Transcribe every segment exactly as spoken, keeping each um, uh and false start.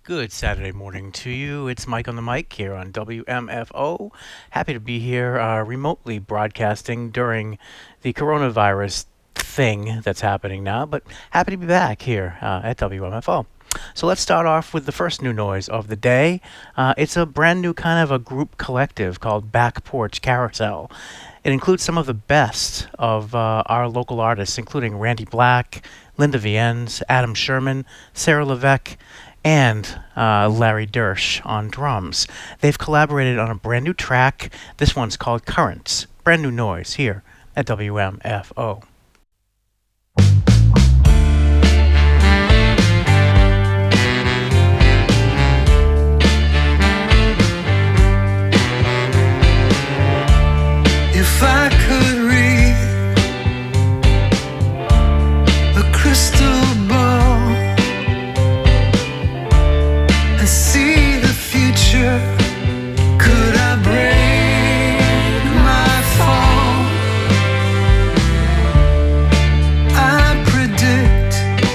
Good Saturday morning to you. It's Mike on the mic here on W M F O. Happy to be here uh, remotely broadcasting during the coronavirus thing that's happening now, but happy to be back here uh, at W M F O. So let's start off with the first new noise of the day. Uh, it's a brand new kind of a group collective called Back Porch Carousel. It includes some of the best of uh, our local artists, including Randy Black, Linda Viennes, Adam Sherman, Sarah Levesque, and uh, Larry Dersch on drums. They've collaborated on a brand new track. This one's called Currents. Brand new noise here at W M F O. If I could read a crystal ball and see the future, could I break my fall? I predict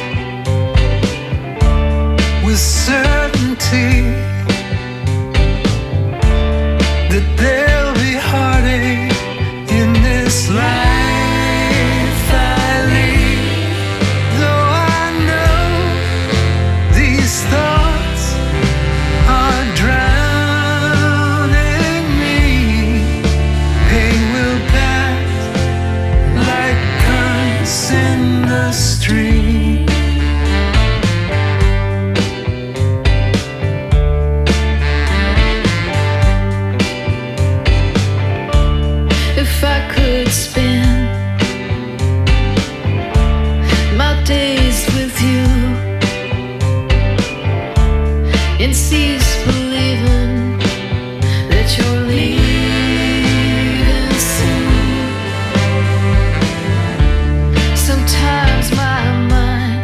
with certainty that there'll be heartache in this life I lead. Though I know these thoughts are drowning me, pain will pass like currents in the stream. If I could spend my days with you and cease believing that you're leaving soon, sometimes my mind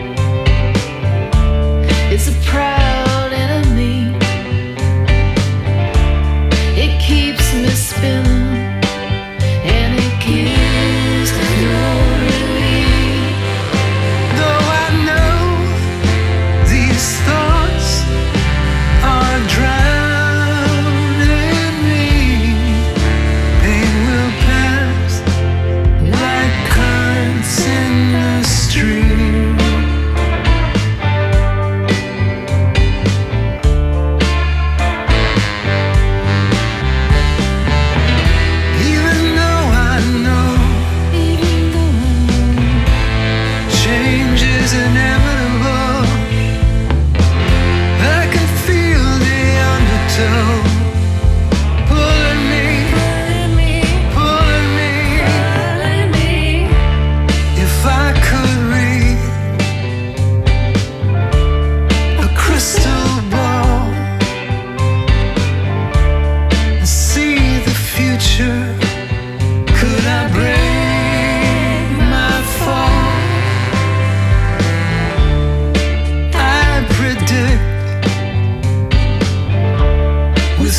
is a proud enemy. It keeps me spinning. With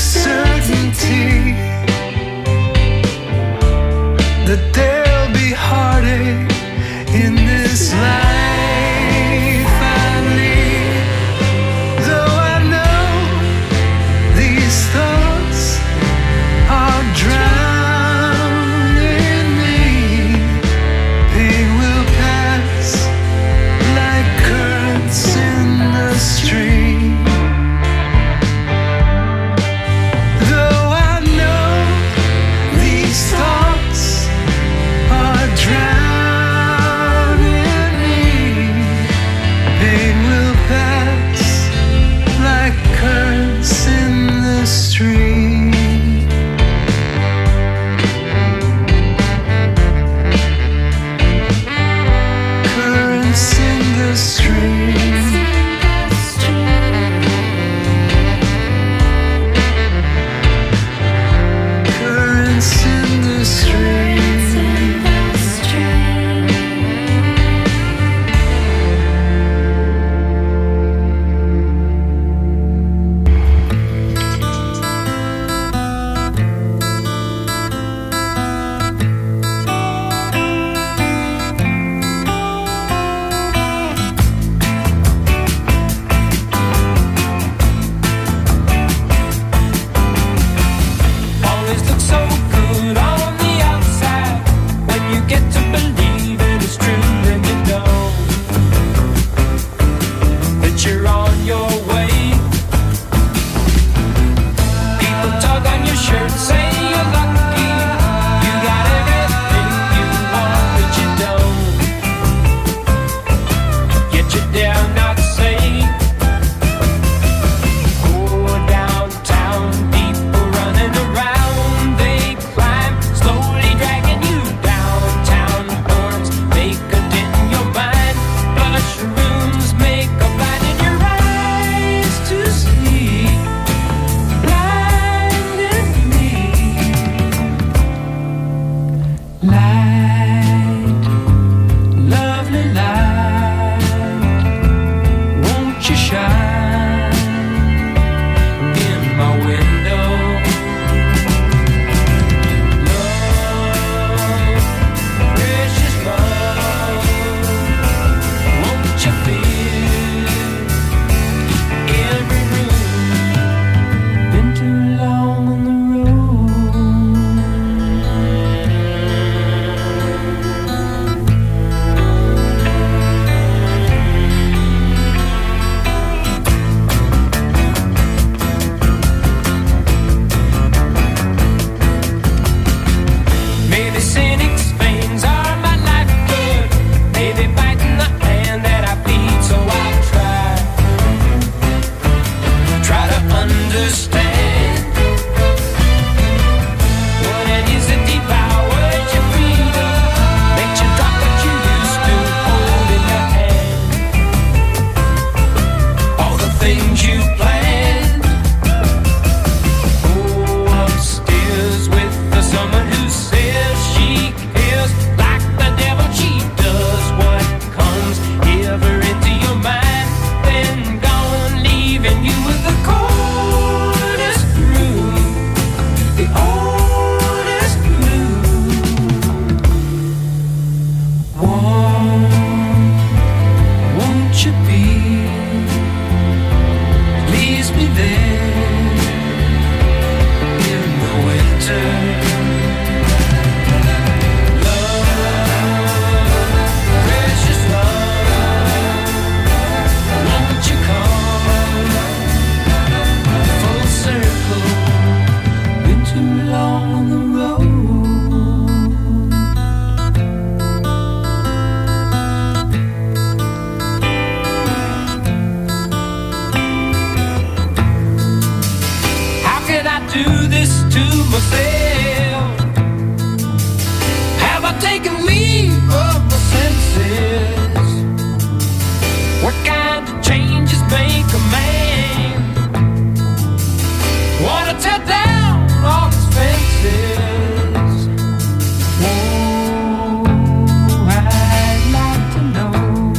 to myself, have I taken leave of my senses? What kind of changes make a man wanna tear down all his fences? Oh, I'd like to know.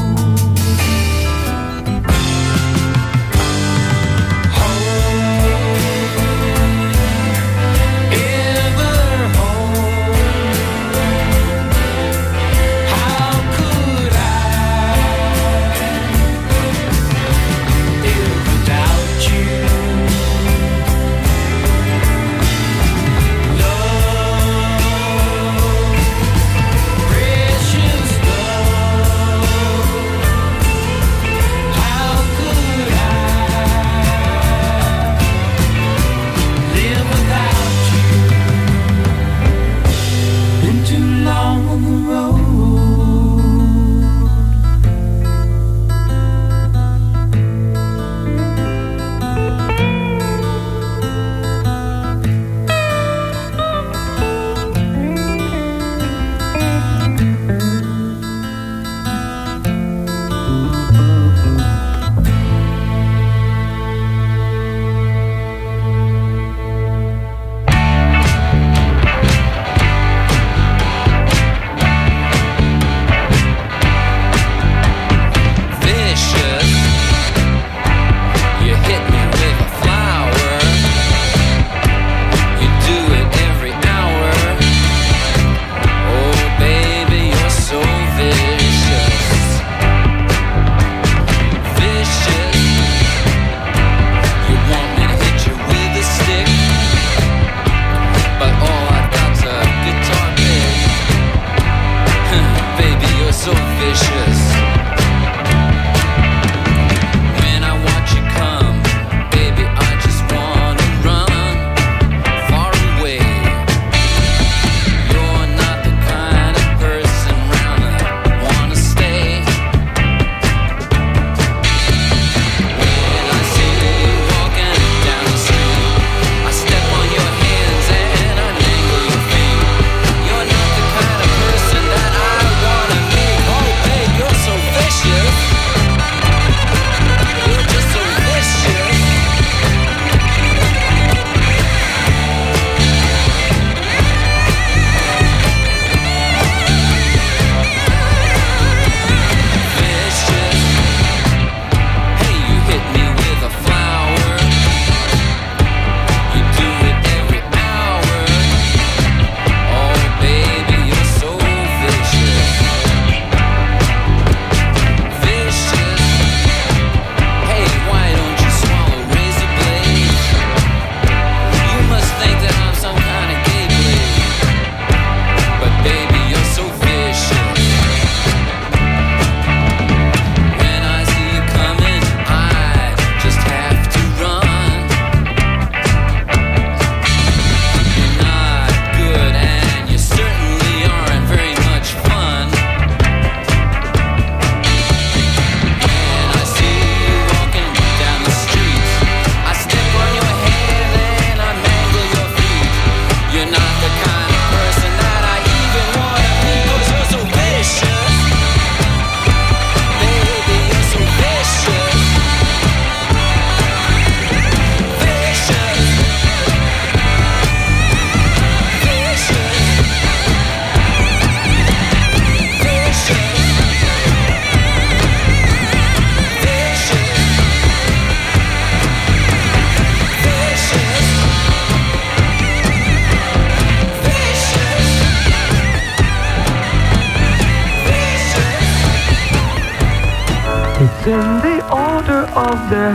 It's in the order of their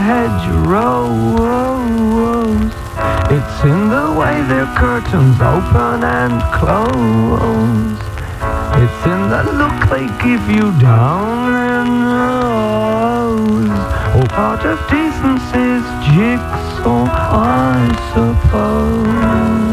hedgerows. It's in the way their curtains open and close. It's in the look they give you down their nose. All part of decency's jigsaw, I suppose.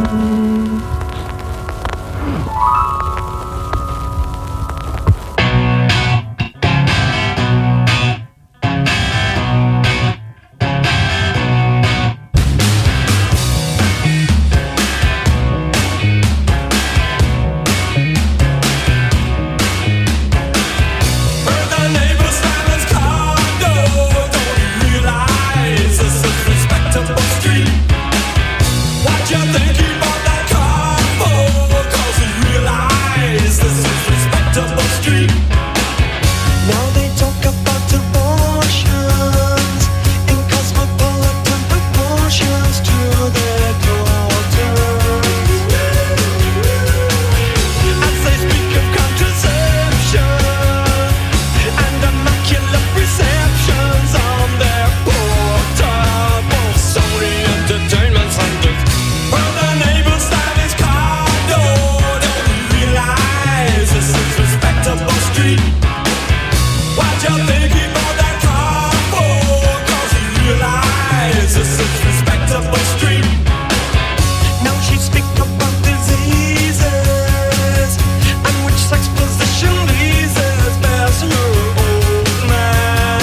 realize this is respectable street. Now she speak about diseases and which sex position pleases best her old man.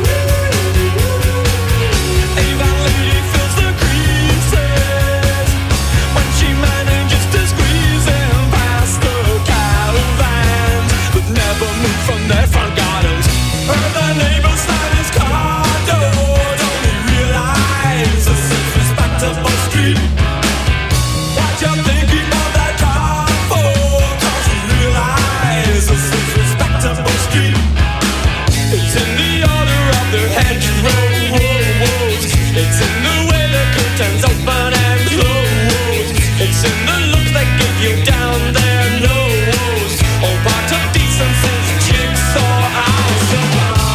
A fat lady fills the creases when she manages to squeeze in past the caravans, but never move from their front gardens. Heard the neighbors slam his car door, don't he realize this is respectable street? What you thinking about that car for? Cause you realize this is respectable street. It's in the order of their hedgerows. It's in the way the curtains open and close. It's in the looks that give you down their nose. All part of decency's jigsaw house of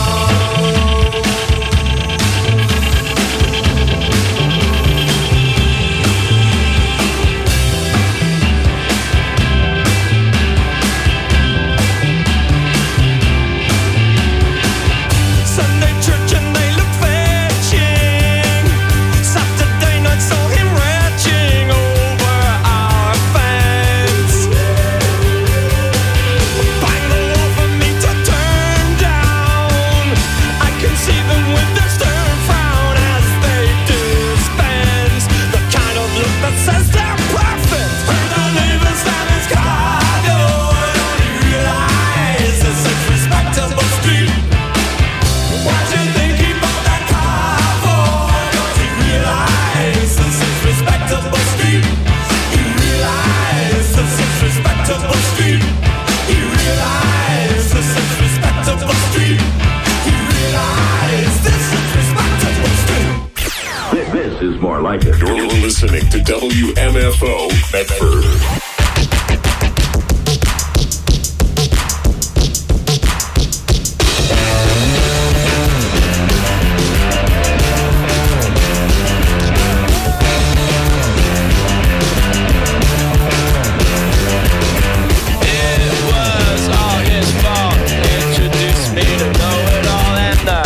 Sunday church and they look fetching. Saturday night saw him retching over our fence. Bang the wall for me to turn down. I can see them with their stern frown as they dispense the kind of look that says they're perfect. Heard the neighbor slam his car door, don't he realize this is respectable street? What you thinking about that car for? Don't you realize this is respectable street? You realize this is respectable street? You realize this is respectable street? You realize this is respectable street? This, this is more like it. You're listening to W M F O Medford. It was all his fault. Introduced me to know-it-all and the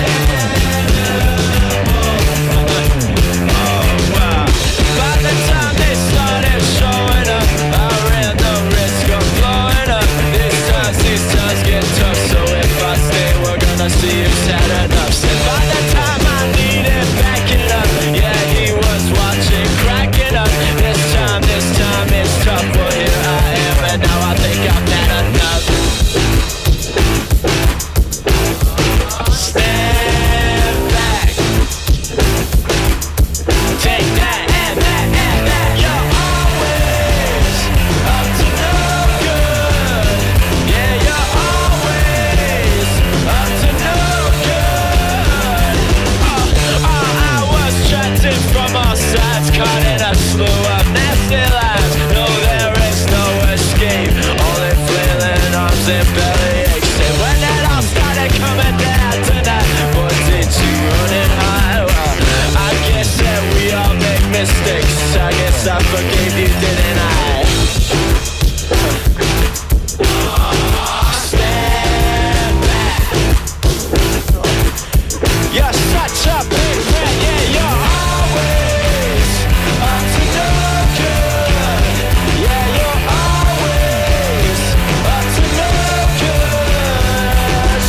oh wow. By the time they started showing up, I ran the risk of blowing up. These times, these times get tough, so if I stay, we're gonna see who's had enough. Said by the time I needed backing up, yeah, he was watching, cracking up. This time, this time it's tough. Well, here I am, and now I think I've had enough. Stand back. Take that and that and that. You're always up to no good. Yeah, you're always up to no good. Oh, oh, I was chatting from all sides, caught in a slew of nasty lies. No, there is no escape. Only flailing arms and belly aches. And when that all started coming down tonight, boy, did you run it high? Well, I guess that we all make mistakes. I guess I forgave you, didn't I? Stand back. You're such a big man, yeah, you're always up to no good. Yeah, you're always up to no good.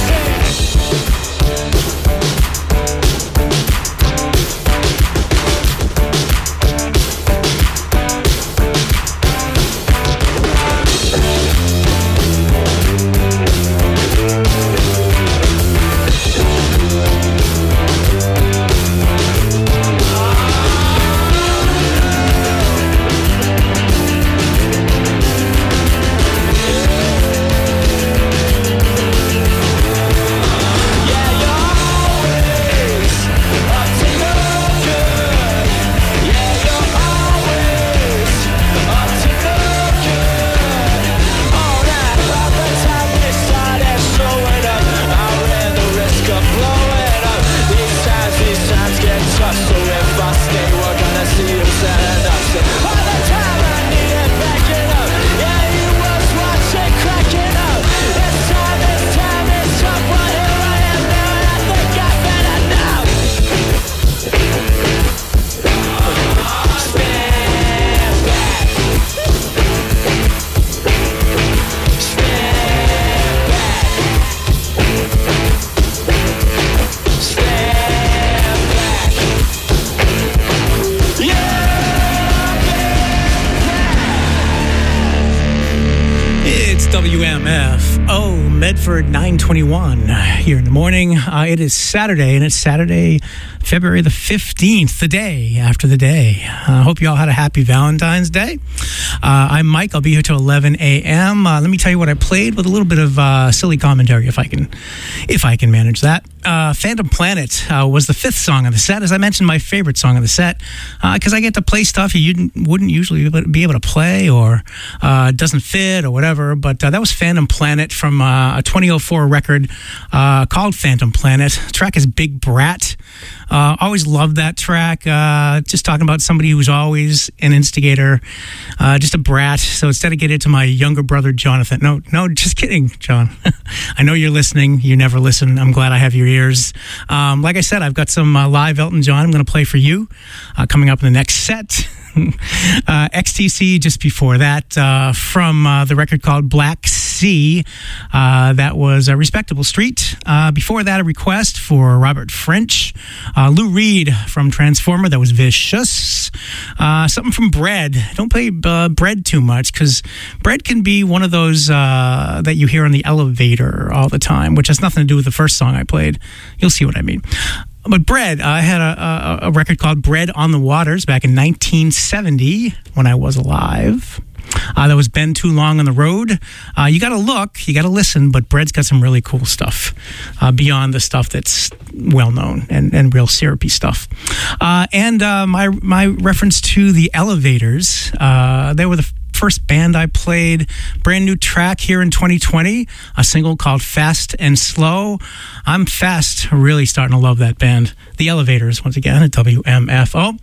M F O, Medford nine twenty-one here in the morning. Uh, it is Saturday, and it's Saturday, February the fifteenth, the day after the day. I uh, hope you all had a happy Valentine's Day. Uh, I'm Mike. I'll be here till eleven a.m. Uh, let me tell you what I played with a little bit of uh, silly commentary, if I can, if I can manage that. Uh, Phantom Planet uh, was the fifth song of the set. As I mentioned, my favorite song of the set, because uh, I get to play stuff you didn't, wouldn't usually be able to play, or uh, doesn't fit, or whatever. But uh, that was Phantom Planet from uh, a twenty oh four record uh, called Phantom Planet. The track is Big Brat. Uh, always loved that track. Uh, just talking about somebody who's always an instigator, uh, just a brat. So it's dedicated to my younger brother, Jonathan. No, no, just kidding, John. I know you're listening. You never listen. I'm glad I have your ears. Um, like I said, I've got some uh, live Elton John I'm going to play for you uh, coming up in the next set. uh, X T C just before that uh, from uh, the record called Black Sea. Uh, that was a Respectable Street. Uh, before that, a request for Robert French. Uh, Lou Reed from Transformer. That was Vicious. Uh, something from Bread. Don't play uh, Bread too much, because Bread can be one of those uh, that you hear on the elevator all the time, which has nothing to do with the first song I played. You'll see what I mean. But Bread, I had a, a, a record called Bread on the Waters back in nineteen seventy when I was alive. Uh, that was Been Too Long on the Road. Uh, you got to look, you got to listen, but Bread's got some really cool stuff uh, beyond the stuff that's well known and, and real syrupy stuff. Uh, and uh, my my reference to the Elevators, uh, they were the first band I played. Brand new track here in twenty twenty, a single called Fast and Slow. I'm fast, really starting to love that band. The Elevators, once again, at W M F O.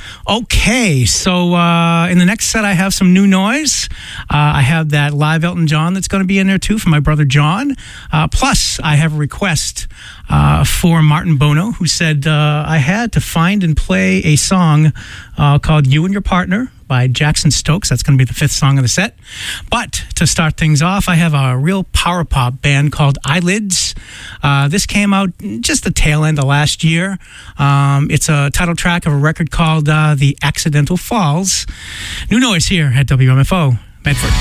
Okay, so uh, in the next set, I have some new noise. Uh, I have that live Elton John that's going to be in there, too, from my brother John. Uh, plus, I have a request uh, for Martin Bono, who said uh, I had to find and play a song uh, called You and Your Partner by Jackson Stokes. That's going to be the fifth song of the set. But to start things off, I have a real power pop band called Eyelids. Uh, this came out just the tail end of last year. Um, it's a title track of a record called uh, The Accidental Falls. New noise here at W M F O, Medford.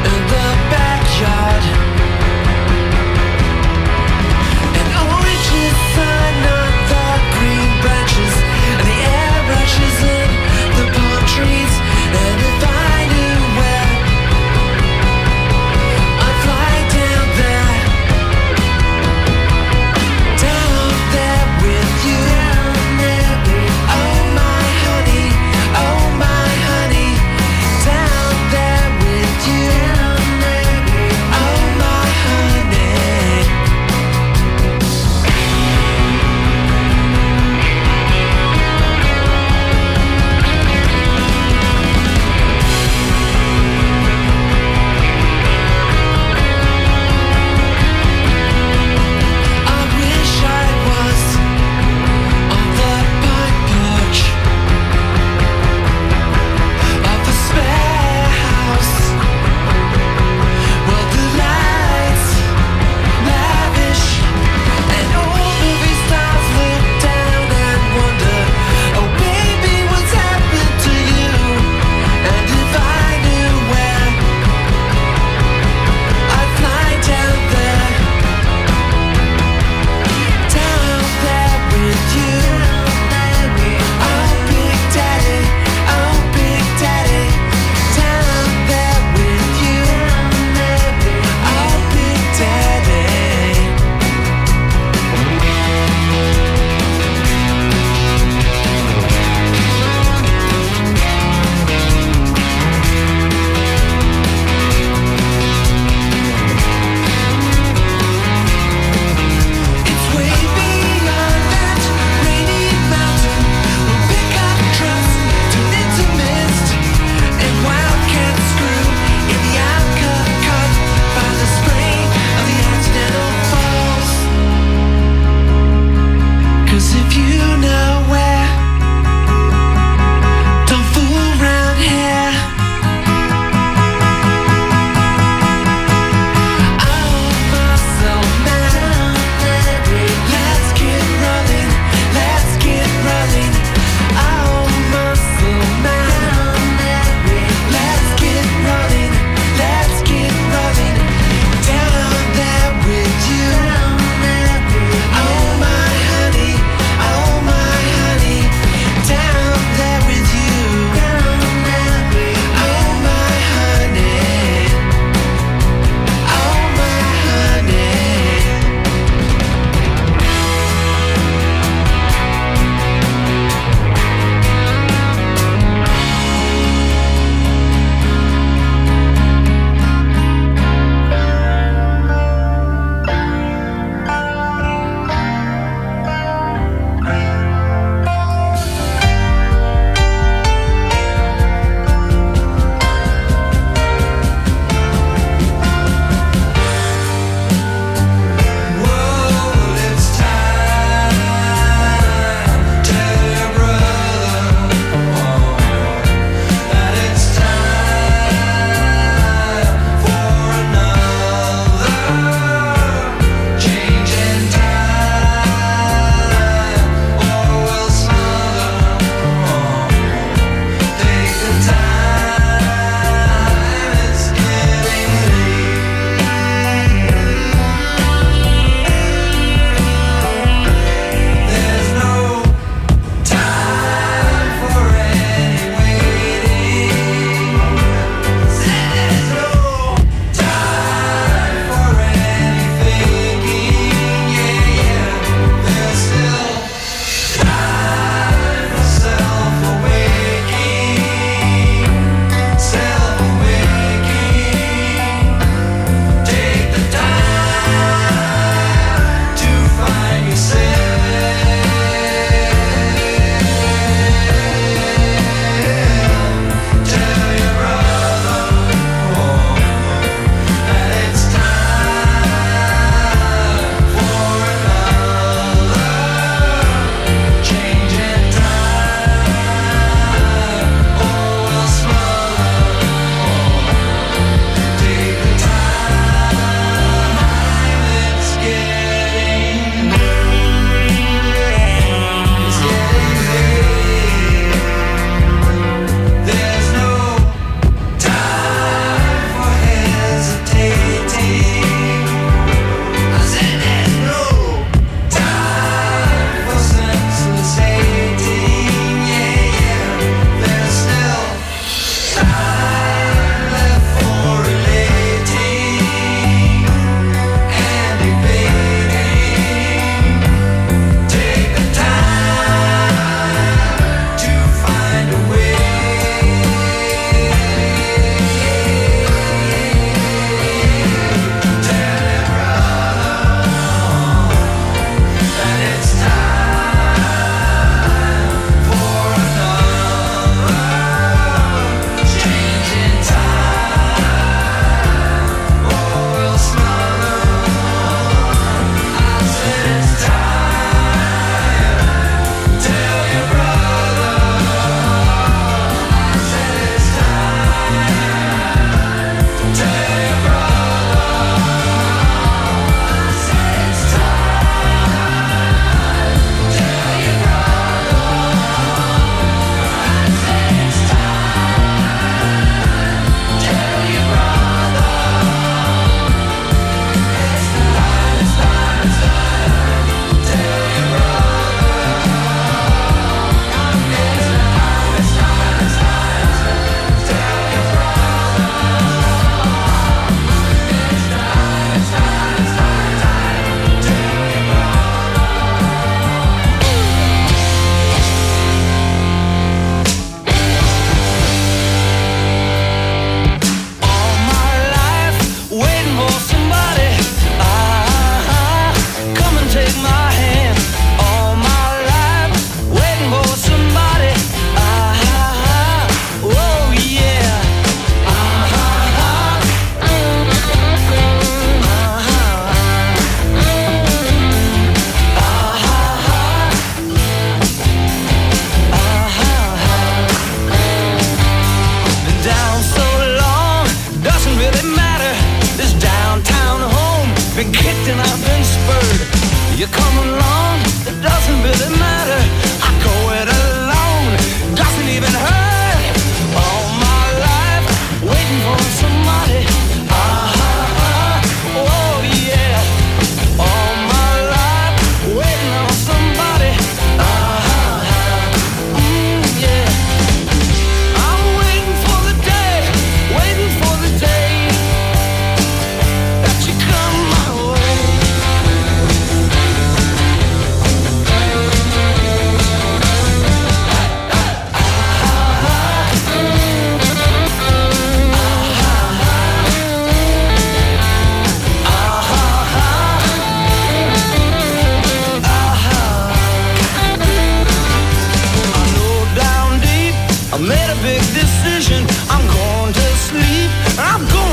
Backyard, and oranges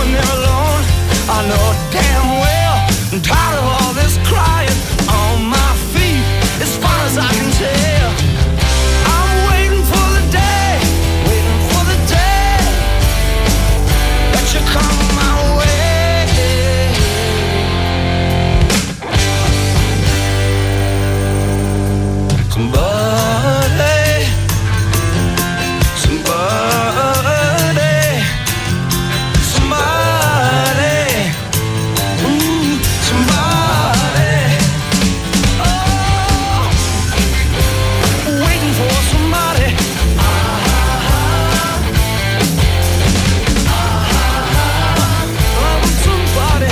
when they're alone. I know damn well I'm tired of all this crying on my feet, as far as I can tell. I'm waiting for the day, waiting for the day that you come my way. Somebody, somebody, somebody, ooh, somebody. Oh, waiting for somebody. Ah, ah, somebody.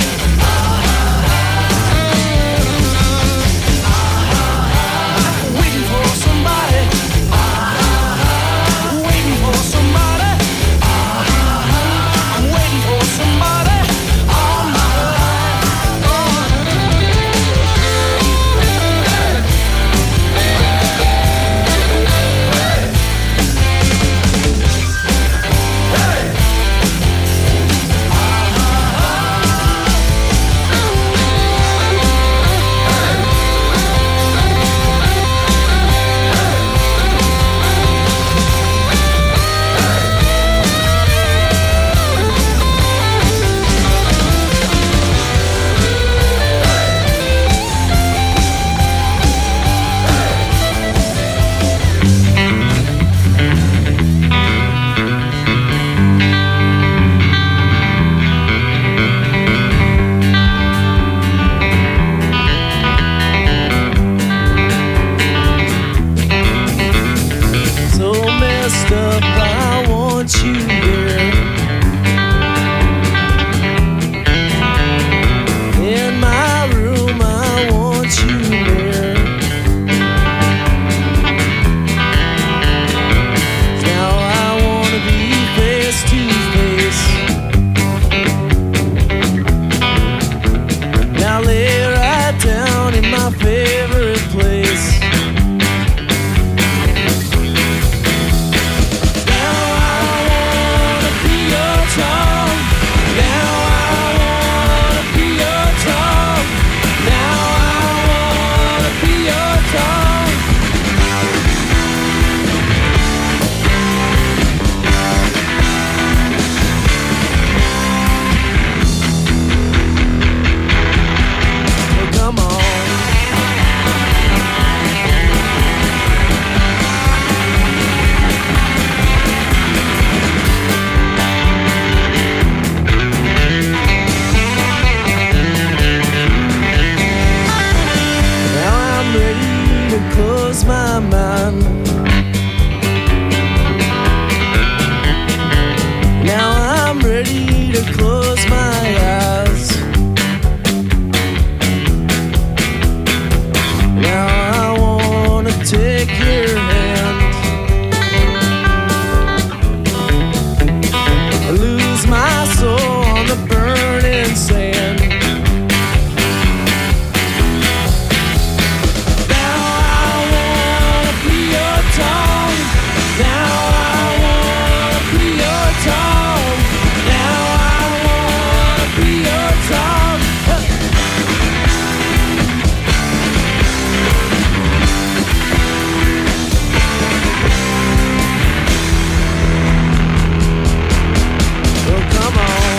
Waiting for somebody. Waiting for somebody. I'm waiting for somebody all my so messed up, I want you here in my room, I want you here. Now I wanna be face to face. Now lay right down in my favorite place. Now I wanna be your tongue. Now I wanna be your tongue. Now I wanna be your tongue. So come on. Now I'm ready to close my mind. Now I'm ready to close my eyes. Now I wanna take your hand, lose my soul on the burning sand. Now I wanna be your tongue. Now I wanna be your tongue. Now I wanna be your tongue. So come on.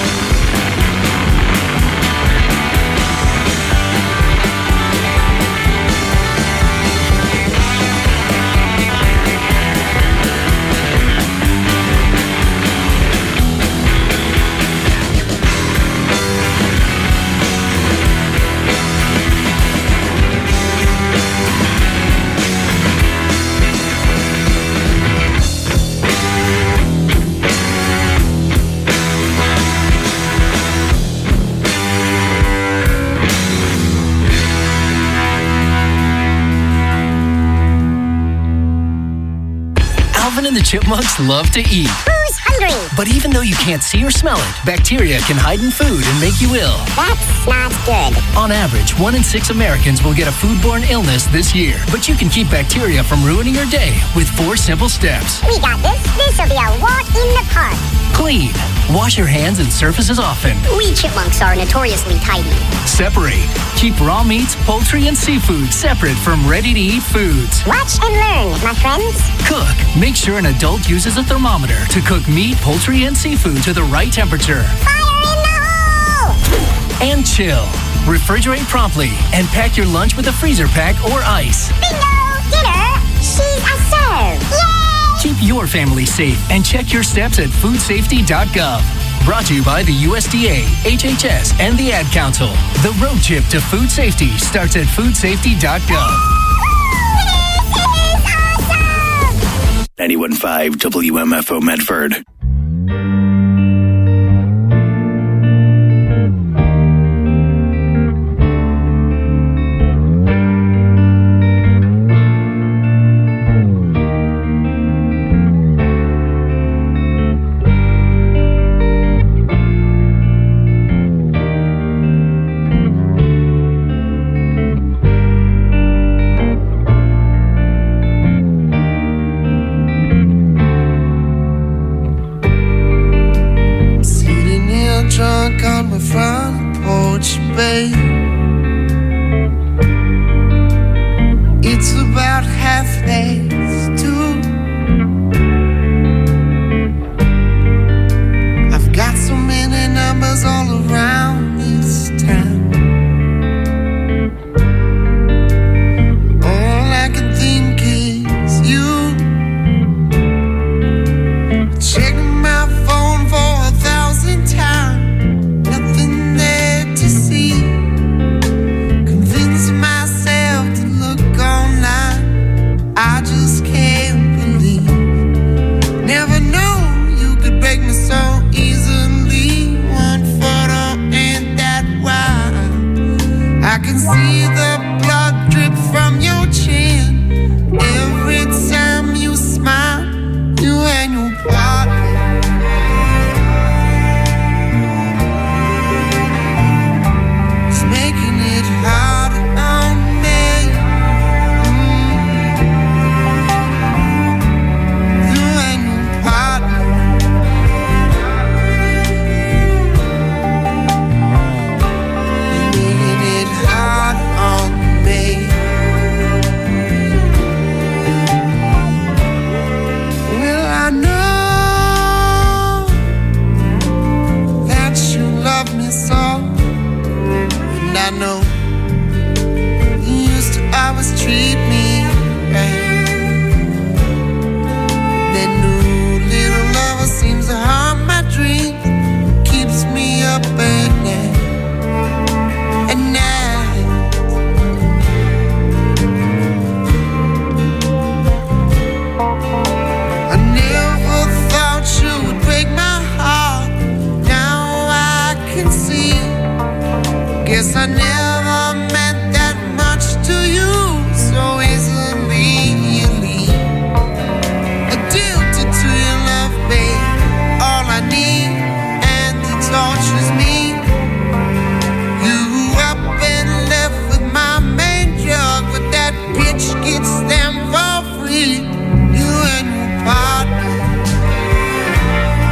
Alvin and the Chipmunks love to eat. Who's hungry? But even though you can't see or smell it, bacteria can hide in food and make you ill. That's not good. On average, one in six Americans will get a foodborne illness this year. But you can keep bacteria from ruining your day with four simple steps. We got this. This'll be a walk in the park. Clean. Wash your hands and surfaces often. We chipmunks are notoriously tidy. Separate. Keep raw meats, poultry, and seafood separate from ready-to-eat foods. Watch and learn, my friends. Cook. Make sure an adult uses a thermometer to cook meat, poultry, and seafood to the right temperature. Fire in the hole! And chill. Refrigerate promptly and pack your lunch with a freezer pack or ice. Bingo! Dinner! She's a serve! Yay! Keep your family safe and check your steps at food safety dot gov. Brought to you by the U S D A, H H S, and the Ad Council. The road trip to food safety starts at food safety dot gov. ninety-one point five W M F O Medford.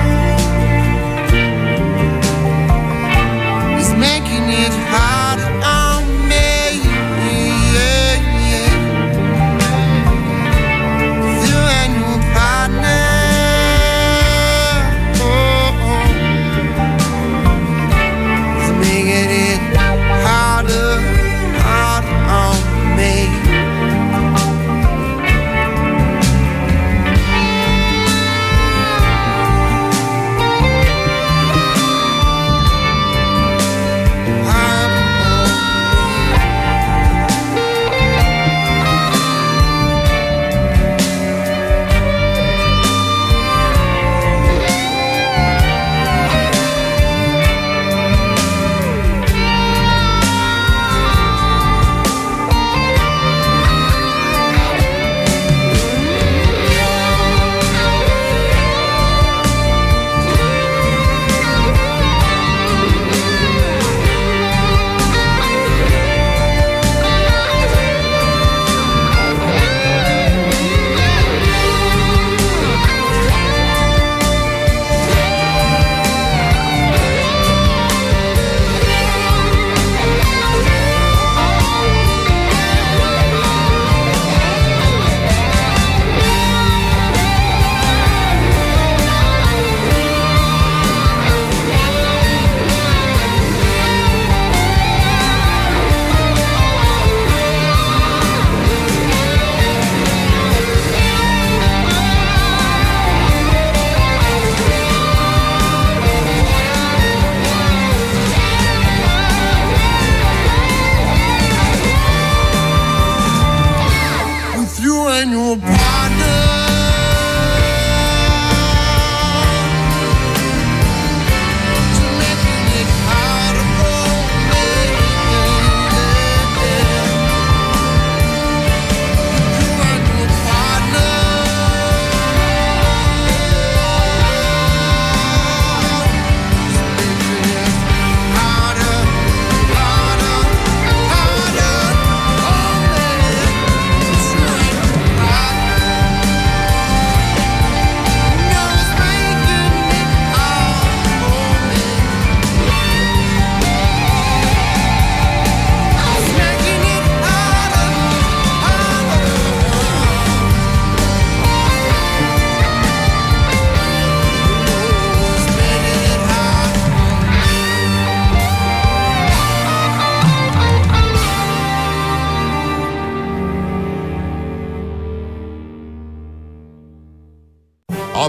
Making it hard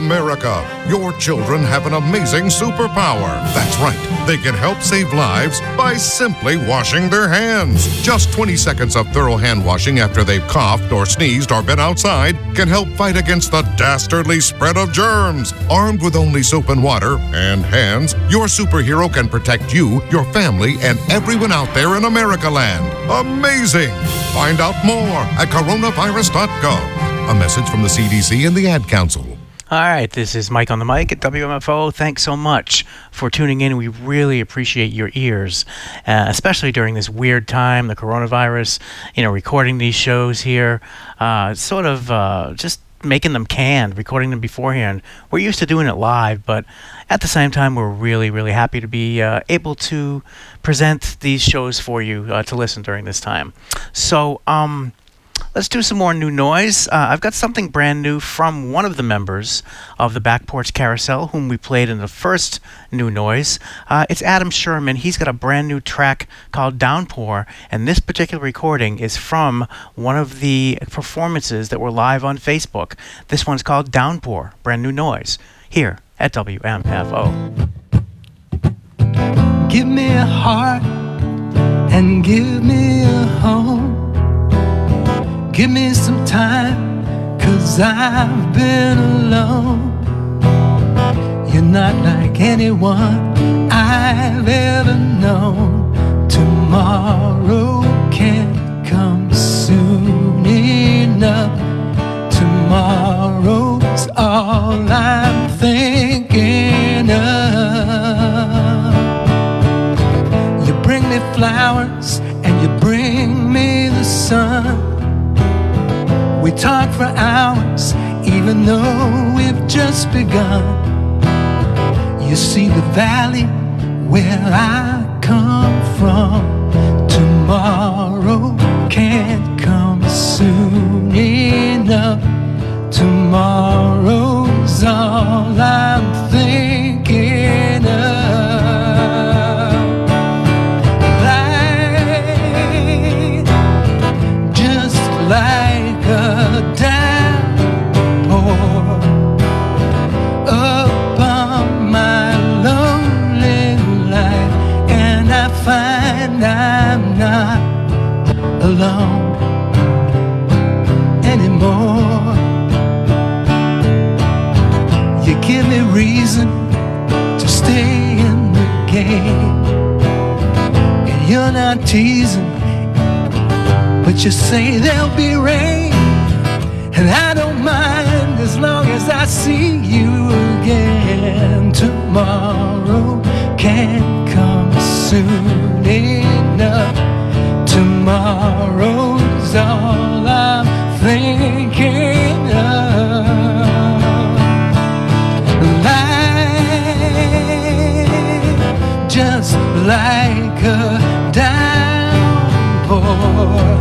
America, your children have an amazing superpower. That's right. They can help save lives by simply washing their hands. Just twenty seconds of thorough hand washing after they've coughed or sneezed or been outside can help fight against the dastardly spread of germs. Armed with only soap and water and hands, your superhero can protect you, your family, and everyone out there in America land. Amazing! Find out more at coronavirus dot gov. A message from the C D C and the Ad Council. All right, this is Mike on the mic at W M F O. Thanks so much for tuning in. We really appreciate your ears, uh, especially during this weird time, the coronavirus, you know, recording these shows here, uh, sort of uh, just making them canned, recording them beforehand. We're used to doing it live, but at the same time, we're really, really happy to be uh, able to present these shows for you uh, to listen during this time. So, um... let's do some more new noise. Uh, I've got something brand new from one of the members of the Back Porch Carousel, whom we played in the first new noise. Uh, it's Adam Sherman. He's got a brand new track called Downpour, and this particular recording is from one of the performances that were live on Facebook. This one's called Downpour, brand new noise, here at W M F O. Give me a heart and give me a home. Give me some time, cause I've been alone. You're not like anyone I've ever known. Tomorrow can't come soon enough. Tomorrow's all I'm thinking of. You bring me flowers and you bring me the sun. We talk for hours, even though we've just begun. You see the valley where I come from. Tomorrow can't come soon enough. Tomorrow's all I'm thinking of. Light, just like a downpour upon my lonely life, and I find I'm not alone anymore. You give me reason to stay in the game, and you're not teasing, but you say there'll be rain, and I don't mind as long as I see you again. Tomorrow can't come soon enough. Tomorrow's all I'm thinking of. Life just like a downpour